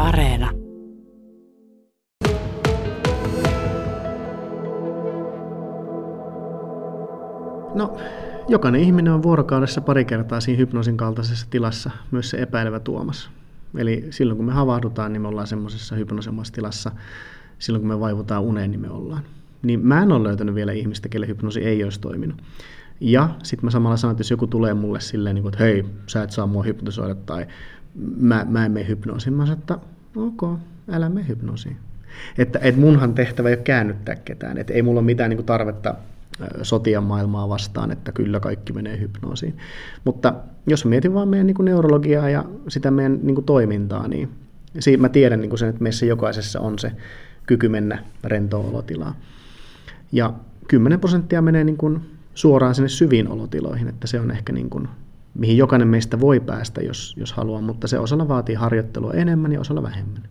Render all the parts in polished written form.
Areena. No, jokainen ihminen on vuorokaudessa pari kertaa siinä hypnoosin kaltaisessa tilassa, myös se epäilevä Tuomas. Eli silloin kun me havahdutaan, niin me ollaan semmoisessa hypnoosemmassa tilassa. Silloin kun me vaivutaan uneen, niin me ollaan. Niin mä en ole löytänyt vielä ihmistä, kelle hypnoosi ei olisi toiminut. Ja sitten mä samalla sanon, että jos joku tulee mulle silleen, että hei, sä et saa mua hypnotisoida tai mä en mene hypnoosiin. Mä sanon, että ok, älä mene hypnoosiin. Että munhan tehtävä ei ole käännyttää ketään. Että ei mulla ole mitään niin tarvetta sotia maailmaa vastaan, että kyllä kaikki menee hypnoosiin. Mutta jos mietin vaan meidän niin neurologiaa ja sitä meidän niin toimintaa, niin mä tiedän niin sen, että meissä jokaisessa on se kyky mennä rentoon olotilaan. Ja 10% menee niin kuin suoraan sinne syviin olotiloihin, että se on ehkä niin kuin, mihin jokainen meistä voi päästä, jos haluaa, mutta se osalla vaatii harjoittelua enemmän ja osalla vähemmän.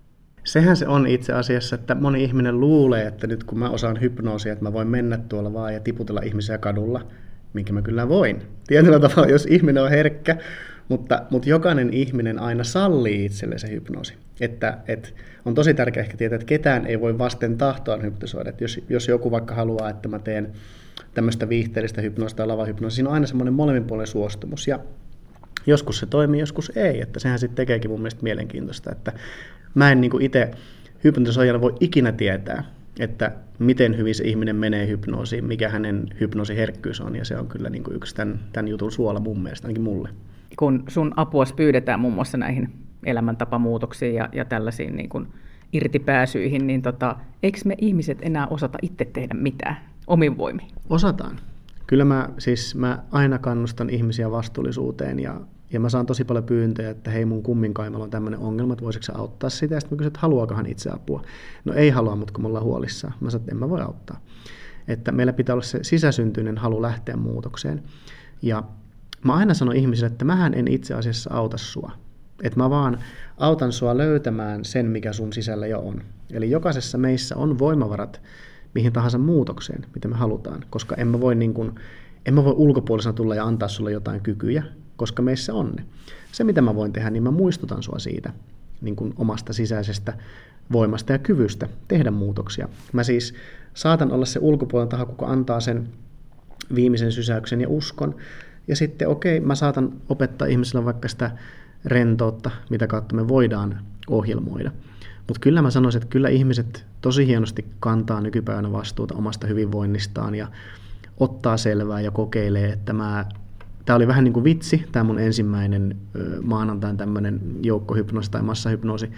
Sehän se on itse asiassa, että moni ihminen luulee, että nyt kun mä osaan hypnoosia, että mä voin mennä tuolla vaan ja tiputella ihmisiä kadulla, minkä mä kyllä voin. Tietyllä tavalla, jos ihminen on herkkä, mutta jokainen ihminen aina sallii itselle se hypnoosi. Että on tosi tärkeää ehkä tietää, että ketään ei voi vasten tahtoaan hypnotisoida. Että jos joku vaikka haluaa, että mä teen tämmöistä viihteellistä hypnoosta tai lavahypnoosia, siinä on aina semmoinen molemminpuolinen suostumus. Ja joskus se toimii, joskus ei. Että sehän sitten tekeekin mun mielestä mielenkiintoista. Että mä en niin itse hypnotisoijana voi ikinä tietää, että miten hyvin se ihminen menee hypnoosiin, mikä hänen hypnoosiherkkyys on. Ja se on kyllä niin yksi tämän jutun suola mun mielestä, ainakin mulle. Kun sun apua pyydetään muun muassa näihin elämäntapamuutoksiin ja tällaisiin niin kuin irtipääsyihin, niin eikö me ihmiset enää osata itse tehdä mitään omin voimin? Osataan. Kyllä mä aina kannustan ihmisiä vastuullisuuteen ja mä saan tosi paljon pyyntöjä, että hei mun kumminkaimalla on tämmöinen ongelma, että voisitko sä auttaa sitä? Ja sitten mä kysyn, että haluaakohan itse apua? No ei halua, mutta kun me ollaan huolissaan. Mä sanon, että en mä voi auttaa. Että meillä pitää olla se sisäsyntyinen halu lähteä muutokseen. Ja mä aina sanon ihmisille, että mähän en itse asiassa auta sua. Että mä vaan autan sua löytämään sen, mikä sun sisällä jo on. Eli jokaisessa meissä on voimavarat mihin tahansa muutokseen, mitä me halutaan. Koska en mä voi ulkopuolisena tulla ja antaa sulle jotain kykyjä, koska meissä on ne. Se, mitä mä voin tehdä, niin mä muistutan sua siitä niin kuin omasta sisäisestä voimasta ja kyvystä tehdä muutoksia. Mä siis saatan olla se ulkopuolinen taho, kuka antaa sen viimeisen sysäyksen ja uskon. Ja sitten mä saatan opettaa ihmisille vaikka sitä rentoutta, mitä kautta me voidaan ohjelmoida. Mutta kyllä mä sanoisin, että kyllä ihmiset tosi hienosti kantaa nykypäivänä vastuuta omasta hyvinvoinnistaan ja ottaa selvää ja kokeilee, että tämä oli vähän niin kuin vitsi, tämä mun ensimmäinen maanantain tämmöinen joukkohypnoosi tai massahypnoosi.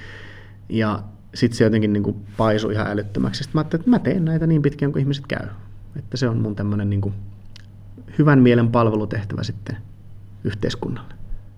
Ja sitten se jotenkin niin kuin paisui ihan älyttömäksi. Sitten mä ajattelin, että mä teen näitä niin pitkään kuin ihmiset käy. Että se on mun tämmöinen niin kuin hyvän mielen palvelutehtävä sitten yhteiskunnalle.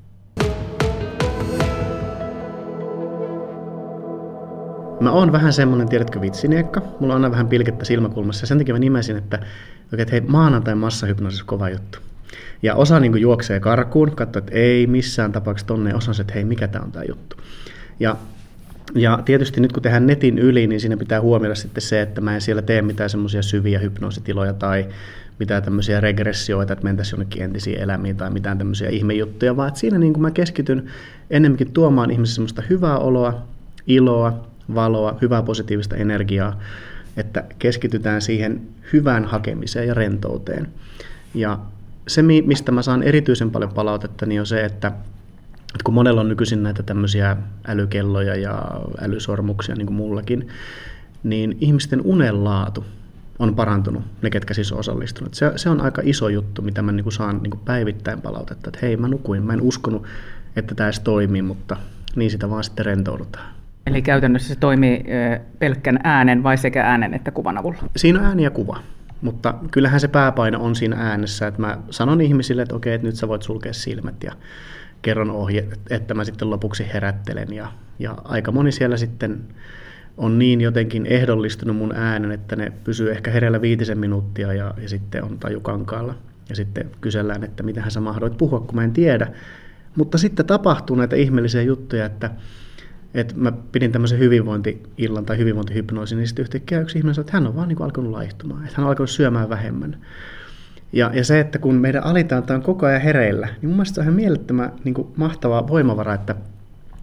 Mä oon vähän semmoinen, tiedätkö, vitsiniekka. Mulla on aina vähän pilkettä silmäkulmassa ja sen takia mä nimesin, että hei, maanantain massahypnoosi on kova juttu. Ja osa niin kuin juoksee karkuun, katsoo, että ei missään tapauksessa tonne, osa että hei, mikä tää on tää juttu. Ja tietysti nyt kun tehdään netin yli, niin siinä pitää huomioida sitten se, että mä en siellä tee mitään semmoisia syviä hypnoositiloja tai mitään tämmöisiä regressioita, että mentäisiin jonnekin entisiin elämiin tai mitään tämmöisiä ihmejuttuja, vaan että siinä niin kuin mä keskityn enemmänkin tuomaan ihmisille semmoista hyvää oloa, iloa, valoa, hyvää positiivista energiaa, että keskitytään siihen hyvään hakemiseen ja rentouteen. Ja se, mistä mä saan erityisen paljon palautetta, niin on se, että kun monella on nykyisin näitä tämmöisiä älykelloja ja älysormuksia, niin kuin mullakin, niin ihmisten unenlaatu on parantunut, ne ketkä siis on osallistunut. Se on aika iso juttu, mitä mä saan päivittäin palautetta, että hei, mä nukuin, mä en uskonut, että tämä edes toimii, mutta niin sitä vaan sitten rentoudutaan. Eli käytännössä se toimii pelkkän äänen vai sekä äänen että kuvan avulla? Siinä on ääni ja kuva, mutta kyllähän se pääpaino on siinä äänessä, että mä sanon ihmisille, että okei, että nyt sä voit sulkea silmät ja kerron ohje, että mä sitten lopuksi herättelen ja aika moni siellä sitten on niin jotenkin ehdollistunut mun äänen, että ne pysyy ehkä hereillä 5 minuuttia ja sitten on tajukankaalla ja sitten kysellään, että mitähän sä mahdoit puhua, kun mä en tiedä. Mutta sitten tapahtuu näitä ihmeellisiä juttuja, että mä pidin tämmöisen hyvinvointi-illan tai hyvinvointihypnoosin, niin sitten yhtäkkiä yksi ihminen sanoi, että hän on vaan niin kuin alkanut laihtumaan, että hän on alkanut syömään vähemmän. Ja se, että kun meidän alitajunta on koko ajan hereillä, niin mun mielestä se on ihan mielettömän niin kuin mahtava voimavara, että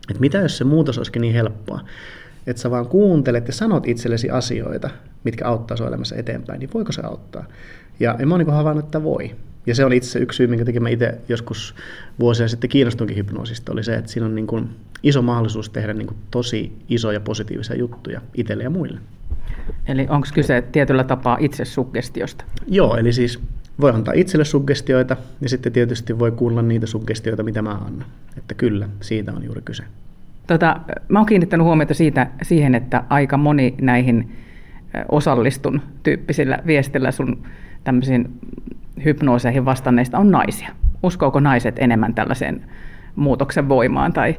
Että mitä jos se muutos olisikin niin helppoa, että sä vaan kuuntelet ja sanot itsellesi asioita, mitkä auttaa sun elämässä eteenpäin, niin voiko se auttaa? Ja mä oon niin havainnut, että voi. Ja se on itse yksi syy, minkä takia mä itse joskus vuosia sitten kiinnostunkin hypnoosista, oli se, että siinä on niin kuin iso mahdollisuus tehdä niin kuin tosi isoja positiivisia juttuja itselle ja muille. Eli onko kyse tietyllä tapaa itsesuggestiosta? Joo, eli siis voi antaa itselle suggestioita ja sitten tietysti voi kuulla niitä suggestioita, mitä mä annan. Että kyllä, siitä on juuri kyse. Mä oon kiinnittänyt huomiota siihen, että aika moni näihin osallistun tyyppisillä viestillä sun tämmöisiin hypnooseihin vastanneista on naisia. Uskooko naiset enemmän tällaiseen muutoksen voimaan tai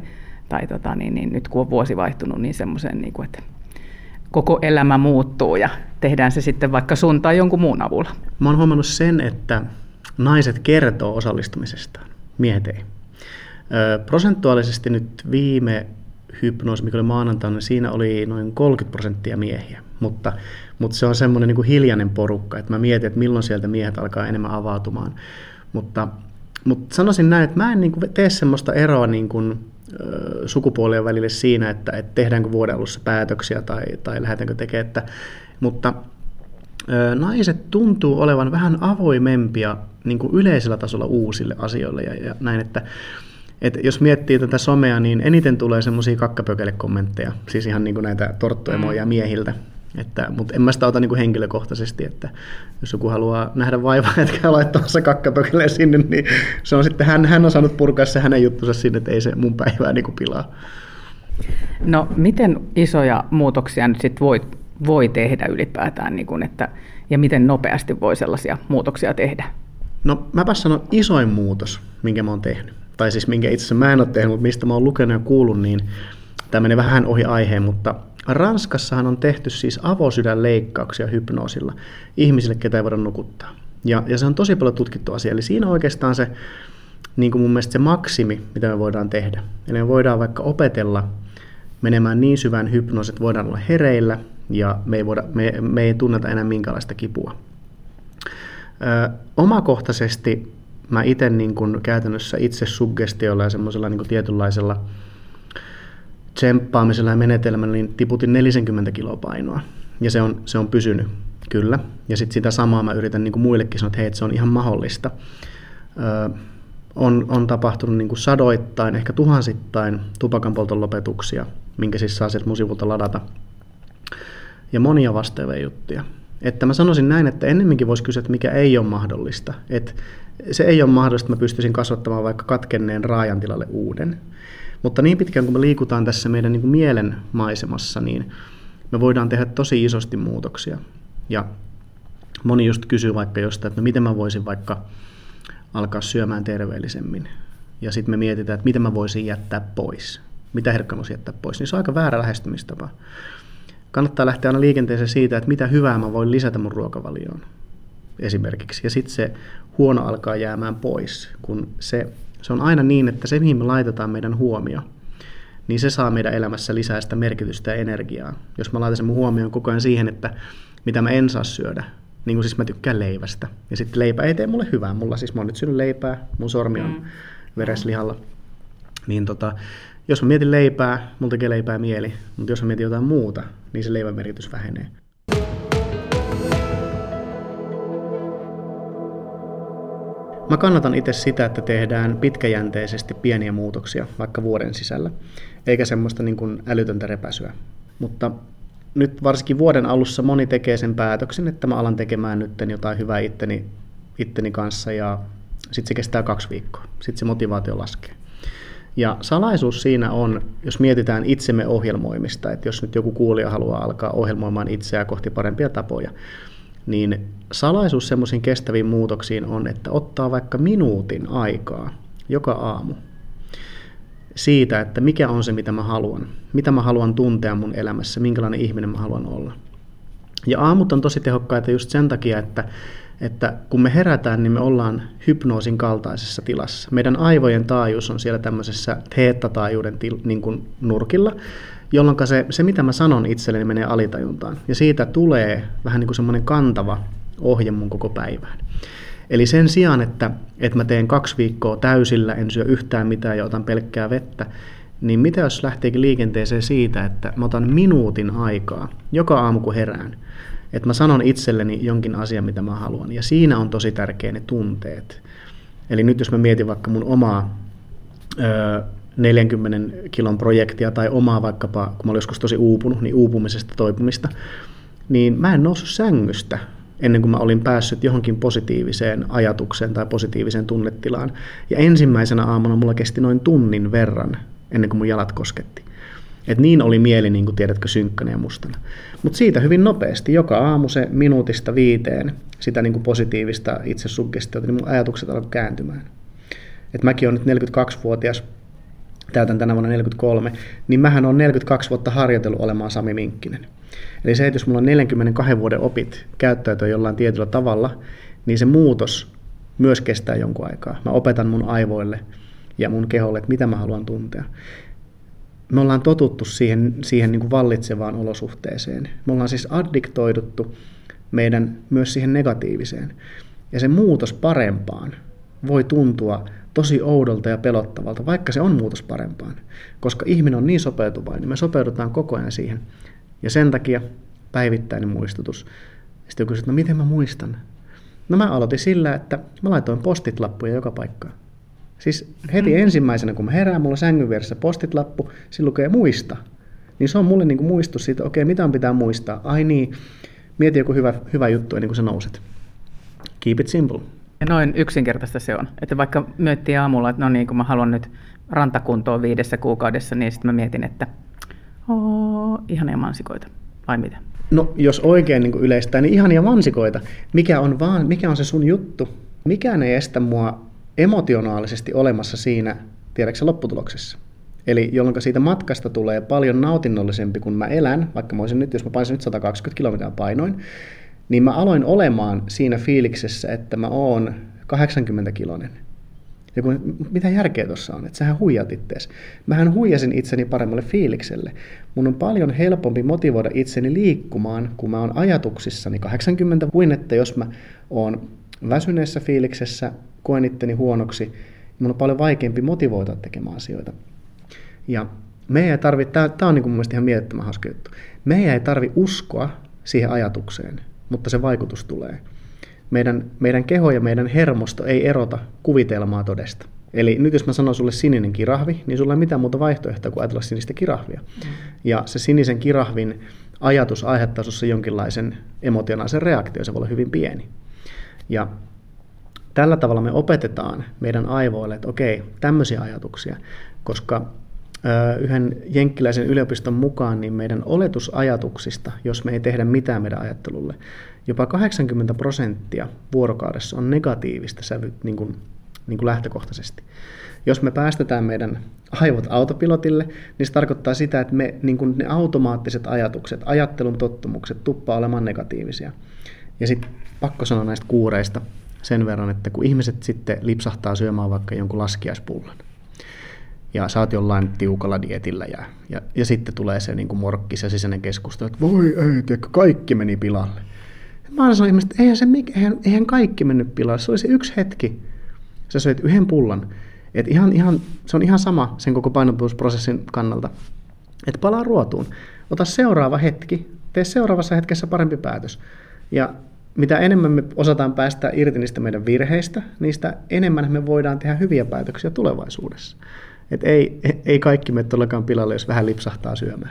nyt kun on vuosi vaihtunut, niin semmoiseen, niin kuin, että koko elämä muuttuu ja tehdään se sitten vaikka sun tai jonkun muun avulla? Mä oon huomannut sen, että naiset kertoo osallistumisestaan, miehet ei. Prosentuaalisesti nyt viime hypnoosi, mikä oli maanantaina, niin siinä oli noin 30% miehiä, mutta se on semmoinen niin kuin hiljainen porukka, että mä mietin, että milloin sieltä miehet alkaa enemmän avautumaan, mutta sanoisin näin, että mä en niin kuin tee semmoista eroa niin kuin sukupuolien välille siinä, että tehdäänkö vuoden alussa päätöksiä tai lähdetäänkö tekemään, mutta naiset tuntuu olevan vähän avoimempia niin kuin yleisellä tasolla uusille asioille ja näin, että jos miettii tätä somea, niin eniten tulee semmoisia kakkapökele-kommentteja, siis ihan niin kuin näitä torttuemoja miehiltä, mutta en mä sitä ota niin kuin henkilökohtaisesti, että jos joku haluaa nähdä vaivaa, etkä laittamassa kakkapökeleen sinne, niin se on sitten, hän on saanut purkaa se hänen juttunsa sinne, että ei se mun päivää niin kuin pilaa. No miten isoja muutoksia nyt sitten voi tehdä ylipäätään, niin kuin, ja miten nopeasti voi sellaisia muutoksia tehdä? No mäpä sanon isoin muutos, minkä mä oon tehnyt. Tai siis minkä itse asiassa mä en ole tehnyt, mutta mistä mä oon lukenut ja kuullut, niin tämä menee vähän ohi aiheen, mutta Ranskassahan on tehty siis avosydänleikkauksia hypnoosilla ihmisille, ketä ei voida nukuttaa. Ja se on tosi paljon tutkittu asia, eli siinä on oikeastaan se, niin kuin mun mielestä se maksimi, mitä me voidaan tehdä. Eli me voidaan vaikka opetella menemään niin syvään hypnoosiin, että voidaan olla hereillä ja me ei tunneta enää minkäänlaista kipua. Omakohtaisesti mä itse niin kuin käytännössä itse suggestiolla ja semmoisella niin kuin tietynlaisella tsemppaamisella ja menetelmällä niin tiputin 40 kiloa painoa. Ja se on pysynyt, kyllä. Ja sitten sitä samaa mä yritän niin kuin muillekin sanoa, että hei, se on ihan mahdollista. On tapahtunut niin kuin sadoittain, ehkä tuhansittain tupakanpolton lopetuksia, minkä siis saa sieltä mun sivulta ladata. Ja monia vastaavia juttuja. Että mä sanoisin näin, että ennemminkin voisi kysyä, että mikä ei ole mahdollista. Että se ei ole mahdollista, että mä pystyisin kasvattamaan vaikka katkenneen raajan tilalle uuden. Mutta niin pitkään kun me liikutaan tässä meidän niin kuin mielen maisemassa, niin me voidaan tehdä tosi isosti muutoksia. Ja moni just kysyy vaikka jostain, että no miten mä voisin vaikka alkaa syömään terveellisemmin. Ja sitten me mietitään, että mitä mä voisin jättää pois. Mitä herkkä voisi jättää pois. Niin se on aika väärä lähestymistapa. Kannattaa lähteä aina liikenteeseen siitä, että mitä hyvää mä voin lisätä mun ruokavalioon esimerkiksi. Ja sitten se huono alkaa jäämään pois, kun se on aina niin, että se mihin me laitetaan meidän huomio, niin se saa meidän elämässä lisää sitä merkitystä ja energiaa. Jos mä laitan sen mun huomioon koko ajan siihen, että mitä mä en saa syödä, niin kuin siis mä tykkään leivästä. Ja sitten leipä ei tee mulle hyvää. Mä oon nyt syönyt leipää, mun sormi on vereslihalla. Niin jos mä mietin leipää, mulla tekee leipää mieli, mutta jos mä mietin jotain muuta, niin se leivän merkitys vähenee. Mä kannatan itse sitä, että tehdään pitkäjänteisesti pieniä muutoksia, vaikka vuoden sisällä, eikä semmoista niin kuin älytöntä repäsyä. Mutta nyt varsinkin vuoden alussa moni tekee sen päätöksen, että mä alan tekemään nyt jotain hyvää itteni kanssa, ja sitten se kestää 2 viikkoa. Sitten se motivaatio laskee. Ja salaisuus siinä on, jos mietitään itsemme ohjelmoimista, että jos nyt joku kuulija haluaa alkaa ohjelmoimaan itseään kohti parempia tapoja, niin salaisuus semmoisiin kestäviin muutoksiin on, että ottaa vaikka minuutin aikaa joka aamu siitä, että mikä on se, mitä mä haluan tuntea mun elämässä, minkälainen ihminen mä haluan olla. Ja aamut on tosi tehokkaita just sen takia, että kun me herätään, niin me ollaan hypnoosin kaltaisessa tilassa. Meidän aivojen taajuus on siellä tämmöisessä theta-taajuuden niin kuin nurkilla, jolloin se, mitä mä sanon itselleni, menee alitajuntaan. Ja siitä tulee vähän niin kuin semmoinen kantava ohje mun koko päivään. Eli sen sijaan, että mä teen 2 viikkoa täysillä, en syö yhtään mitään ja otan pelkkää vettä, niin mitä jos lähteekin liikenteeseen siitä, että mä otan minuutin aikaa joka aamu kun herään, että mä sanon itselleni jonkin asian, mitä mä haluan. Ja siinä on tosi tärkeä ne tunteet. Eli nyt jos mä mietin vaikka mun omaa 40 kilon projektia tai omaa vaikkapa, kun mä olin joskus tosi uupunut, niin uupumisesta toipumista, niin mä en noussut sängystä ennen kuin mä olin päässyt johonkin positiiviseen ajatukseen tai positiiviseen tunnetilaan. Ja ensimmäisenä aamuna mulla kesti noin tunnin verran ennen kuin mun jalat kosketti. Et niin oli mieli, niin kuin tiedätkö, synkkänä ja mustana. Mutta siitä hyvin nopeasti, joka aamu se minuutista 5, sitä niin kuin positiivista itsesuggestiota, niin mun ajatukset alkoi kääntymään. Et mäkin olen nyt 42-vuotias, täytän tänä vuonna 43, niin mähän olen 42 vuotta harjoitellut olemaan Sami Minkkinen. Eli se, että jos mulla on 42 vuoden opit käyttäytyä jollain tietyllä tavalla, niin se muutos myös kestää jonkun aikaa. Mä opetan mun aivoille ja mun keholle, että mitä mä haluan tuntea. Me ollaan totuttu siihen niin kuin vallitsevaan olosuhteeseen. Me ollaan siis addiktoiduttu myös siihen negatiiviseen. Ja se muutos parempaan voi tuntua tosi oudolta ja pelottavalta, vaikka se on muutos parempaan. Koska ihminen on niin sopeutuvainen, niin me sopeudutaan koko ajan siihen. Ja sen takia päivittäinen muistutus. Sitten joku kysyy, että no miten mä muistan? No mä aloitin sillä, että mä laitoin postit-lappuja joka paikkaan. Siis heti ensimmäisenä, kun mä herään, mulla on sängyn vieressä postit-lappu, siinä lukee muista. Niin se on mulle niin kuin muistus siitä, okei, mitä pitää muistaa? Ai niin, mieti joku hyvä juttu ennen kuin sä nouset. Keep it simple. Ja noin yksinkertaista se on. Että vaikka miettii aamulla, että no niin, kun mä haluan nyt rantakuntoon 5 kuukaudessa, niin sitten mä mietin, että ihania mansikoita, vai mitä? No, jos oikein niin kuin yleistää, niin ihania mansikoita. Mikä on se sun juttu? Mikään ei estä mua emotionaalisesti olemassa siinä, tiedätkö, lopputuloksessa. Eli jolloin siitä matkasta tulee paljon nautinnollisempi, kun mä elän, vaikka jos mä paisin nyt 120 kilometriä painoin, niin mä aloin olemaan siinä fiiliksessä, että mä oon 80-kiloinen. Ja mitä järkeä tuossa on, että sähän huijat ittees. Mähän huijasin itseni paremmalle fiilikselle. Mun on paljon helpompi motivoida itseni liikkumaan, kun mä oon ajatuksissani 80 kuin että jos mä oon väsyneessä fiiliksessä, koen itteni huonoksi, niin mun on paljon vaikeampi motivoida tekemään asioita. Ja meidän ei tarvitse, tämä on niin kuin mun mielestä ihan mielettömän hauska juttu, meidän ei tarvitse uskoa siihen ajatukseen, mutta se vaikutus tulee. Meidän keho ja meidän hermosto ei erota kuvitelmaa todesta. Eli nyt jos mä sanon sulle sininen kirahvi, niin sulla ei mitään muuta vaihtoehtoa kuin ajatella sinistä kirahvia. Ja se sinisen kirahvin ajatus aiheuttaa sussa jonkinlaisen emotionaalisen reaktion, se voi olla hyvin pieni. Ja tällä tavalla me opetetaan meidän aivoille, että okei, tämmöisiä ajatuksia, koska yhden jenkkiläisen yliopiston mukaan niin meidän oletusajatuksista, jos me ei tehdä mitään meidän ajattelulle, jopa 80% vuorokaudessa on negatiivista sävyt niin kuin lähtökohtaisesti. Jos me päästetään meidän aivot autopilotille, niin se tarkoittaa sitä, että niin kuin ne automaattiset ajatukset, ajattelun tottumukset tuppaa olemaan negatiivisia. Ja sitten pakko sanoa näistä kuureista sen verran, että kun ihmiset sitten lipsahtaa syömään vaikka jonkun laskiaispullan, ja sä oot jollain tiukalla dietillä ja sitten tulee se niin kuin morkkis ja sisäinen keskustelu, että voi ei, tiedätkö, kaikki meni pilalle. Mä aina sanoin ihmiset, että eihän kaikki mennyt pilalle, se oli se yksi hetki. Sä söit yhden pullan. Et se on ihan sama sen koko painottuvuusprosessin kannalta. Että palaa ruotuun. Ota seuraava hetki, tee seuraavassa hetkessä parempi päätös. Ja mitä enemmän me osataan päästä irti niistä meidän virheistä, niistä enemmän me voidaan tehdä hyviä päätöksiä tulevaisuudessa. Et ei kaikki mene todellakaan pilalle, jos vähän lipsahtaa syömään.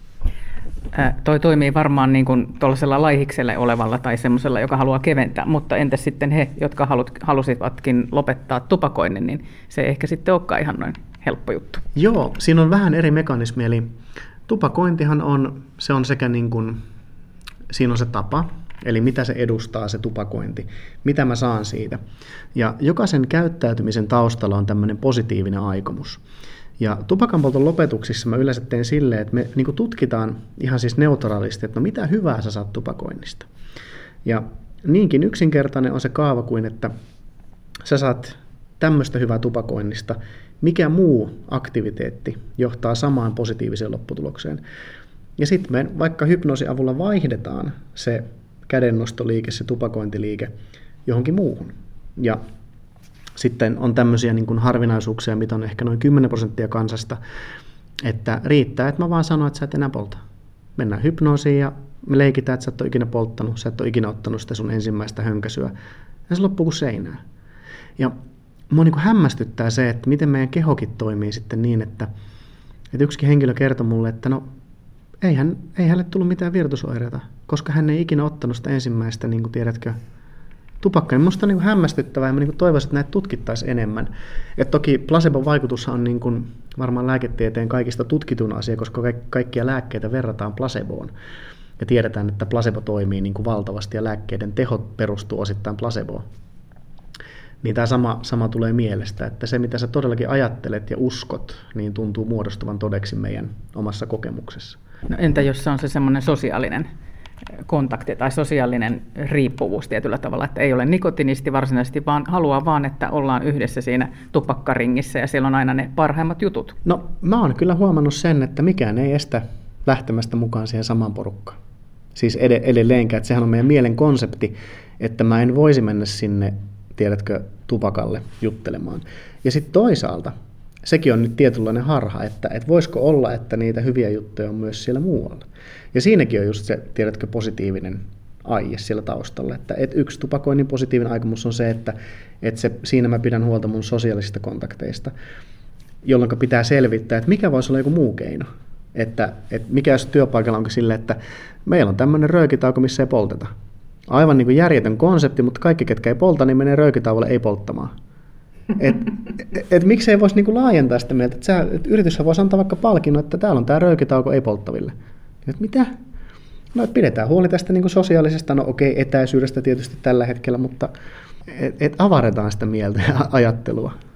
Toi toimii varmaan niin kuin tuollaisella laihikselle olevalla tai semmoisella, joka haluaa keventää, mutta entäs sitten he, jotka halusivatkin lopettaa tupakoinnin, niin se ei ehkä sitten olekaan ihan noin helppo juttu. Joo, siinä on vähän eri mekanismi, eli tupakointihan se on sekä niin kuin, siinä on se tapa, eli mitä se edustaa se tupakointi, mitä mä saan siitä. Ja jokaisen käyttäytymisen taustalla on tämmöinen positiivinen aikomus. Ja tupakanpolton lopetuksissa mä yleensä teen silleen, että me niin kuin tutkitaan ihan siis neutraalisti, että no mitä hyvää sä saat tupakoinnista. Ja niinkin yksinkertainen on se kaava kuin, että sä saat tämmöistä hyvää tupakoinnista, mikä muu aktiviteetti johtaa samaan positiiviseen lopputulokseen. Ja sitten me vaikka hypnoosin avulla vaihdetaan se kädennostoliike, se tupakointiliike johonkin muuhun. Ja sitten on tämmöisiä niin kuin harvinaisuuksia, mitä on ehkä noin 10% kansasta, Että riittää, että mä vaan sanon, että sä et enää polta. Mennään hypnoosiin ja me leikitään, että sä et ole ikinä polttanut, sä et ole ikinä ottanut sitä sun ensimmäistä hönkäsyä. Ja se loppuu kuin seinään. Ja mua niin kuin hämmästyttää se, että miten meidän kehokin toimii sitten niin, että yksikin henkilö kertoi mulle, että no ei hänelle tullut mitään virtusoireita, koska hän ei ikinä ottanut sitä ensimmäistä, niin kuin tiedätkö, tupakkaa. Niin musta on niin kuin hämmästyttävää ja mä niin kuin toivoisin, että näitä tutkittaisiin enemmän. Et toki placebon vaikutus on niin kuin varmaan lääketieteen kaikista tutkitun asia, koska kaikkia lääkkeitä verrataan placeboon. Ja tiedetään, että placebo toimii niin kuin valtavasti ja lääkkeiden tehot perustuu osittain placeboon. Niin tämä sama tulee mielestä, että se mitä sä todellakin ajattelet ja uskot, niin tuntuu muodostuvan todeksi meidän omassa kokemuksessa. No entä jos se on se semmoinen sosiaalinen kontakti tai sosiaalinen riippuvuus tietyllä tavalla, että ei ole nikotinisti varsinaisesti, vaan haluaa vaan, että ollaan yhdessä siinä tupakkaringissä ja siellä on aina ne parhaimmat jutut? No mä oon kyllä huomannut sen, että mikään ei estä lähtemästä mukaan siihen samaan porukkaan. Siis edelleenkään, että sehän on meidän mielen konsepti, että mä en voisi mennä sinne, tiedätkö, tupakalle juttelemaan. Ja sitten toisaalta, sekin on nyt tietynlainen harha, että voisiko olla, että niitä hyviä juttuja on myös siellä muualla. Ja siinäkin on just se, tiedätkö, positiivinen aie siellä taustalla. Että yksi tupakoinnin positiivinen aikomus on se, että siinä mä pidän huolta mun sosiaalisista kontakteista, jolloin pitää selvittää, että mikä voisi olla joku muu keino. Että mikä jos työpaikalla onko sille, että meillä on tämmöinen röökitauko, missä ei polteta. Aivan niin kuin järjetön konsepti, mutta kaikki, ketkä ei polta, niin menee röökitauolle ei polttamaan. Miksei voisi niin kuin laajentaa sitä mieltä, että yrityshän voisi antaa vaikka palkinnon, että täällä on tämä röökitauko ei polttaville. Et mitä? No, pidetään huoli tästä niin kuin sosiaalisesta, no okei, etäisyydestä tietysti tällä hetkellä, mutta avaretaan sitä mieltä ja ajattelua.